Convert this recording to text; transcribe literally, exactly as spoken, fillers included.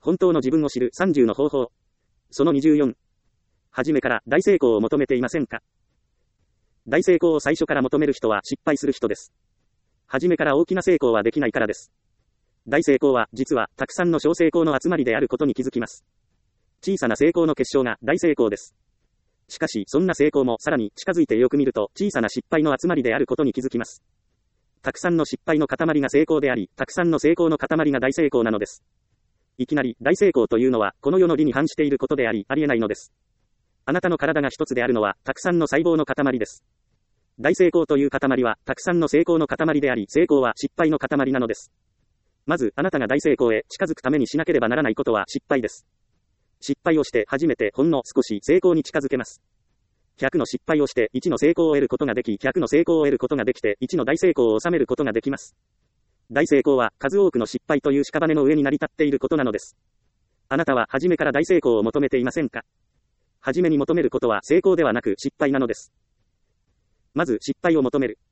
本当の自分を知るさんじゅうの方法。そのにじゅうよん。はじめから大成功を求めていませんか？大成功を最初から求める人は失敗する人です。はじめから大きな成功はできないからです。大成功は実はたくさんの小成功の集まりであることに気づきます。小さな成功の結晶が大成功です。しかしそんな成功もさらに近づいてよく見ると小さな失敗の集まりであることに気づきます。たくさんの失敗の塊が成功であり、たくさんの成功の塊が大成功なのです。いきなり大成功というのはこの世の理に反していることであり、ありえないのです。あなたの体が一つであるのはたくさんの細胞の塊です。大成功という塊はたくさんの成功の塊であり、成功は失敗の塊なのです。まずあなたが大成功へ近づくためにしなければならないことは失敗です。失敗をして初めてほんの少し成功に近づけます。ひゃくの失敗をしていちの成功を得ることができ、ひゃくの成功を得ることができていちの大成功を収めることができます。大成功は数多くの失敗という屍の上に成り立っていることなのです。あなたは初めから大成功を求めていませんか？初めに求めることは成功ではなく失敗なのです。まず失敗を求める。